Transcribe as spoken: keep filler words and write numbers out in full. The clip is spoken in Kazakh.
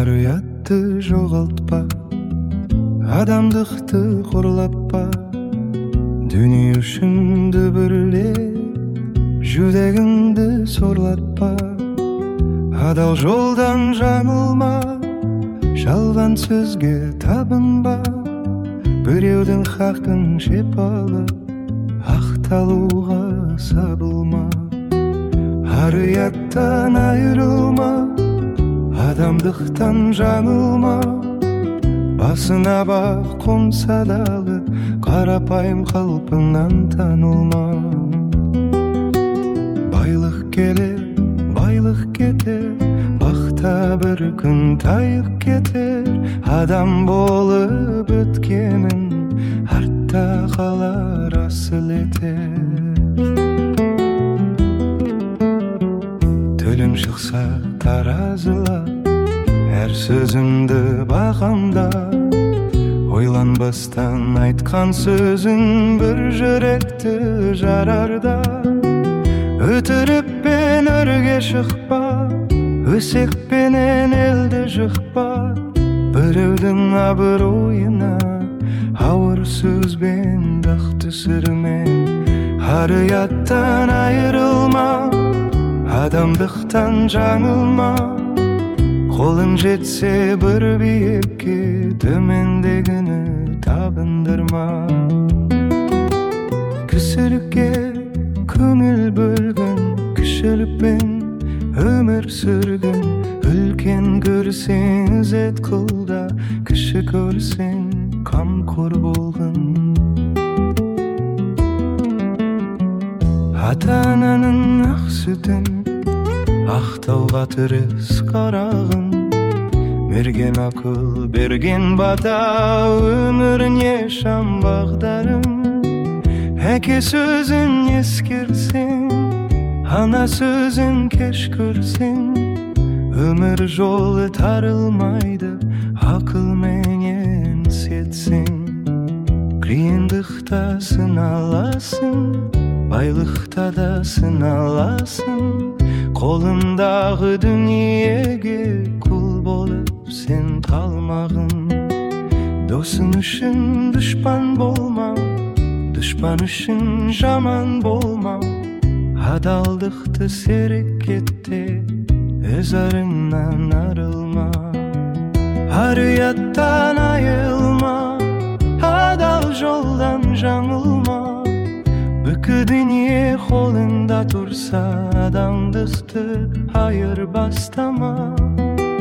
Hariyatты жоғалтпа, адамдықты қорлаппа, дүние үшін дүбірле, жүрегіңді сорлатпа. Адал жолдан жаңылма, жалған сөзге табынба, біреудің хақын жеп алып, ақталуға сабылма. Hariyаттан айырылма, адамдықтан жаңылма, басына бақ қонса дағы, қарапайым қалпыңнан танылма. Байлық келер, байлық кетер, бақта бір күн тайып кетер, адам болып өткенін артта қалар асыл етер. Тілің шықса таразыла, әр сөзіңді бағамда, ойланбастан айтқан сөзің бір жүректі жарарда. Өтірікпен өрге шықпа, өсекпенен елді жықпа, біреудің абыройына ауыр сөзбен дақ түсірмен. Hariyаттан айырылма, адамдықтан жаңылма, қолың жетсе бір биікке, төмендегіні табындырма. Кісілікке көңіл бөлгін, кішілікпен өмір сүргін, үлкен көрсең ізет қылда, кіші көрсең қамқор болғын. Ата-ананың ақ сүтін ақтауға тырыс қарағым, мерген ақыл берген бата, өміріне шам бағдарым. Әке сөзін ескерсең, ана сөзін кеш көрсең, өмір жолы тарылмайды, ақылменен сетсең. Қиындықта сыналасың, байлықта да сыналасың, қолындағы дүниеге құл болып сен қалмағын. Досың үшін дұшпан болма, дұшпан үшін жаман болма, адалдықты серік етте, өзарыңнан арылма. Hariyаттан айылма, адал жолдан жаңылма, бүкі дүние қолында тұрса, адамдықты айыр бастама.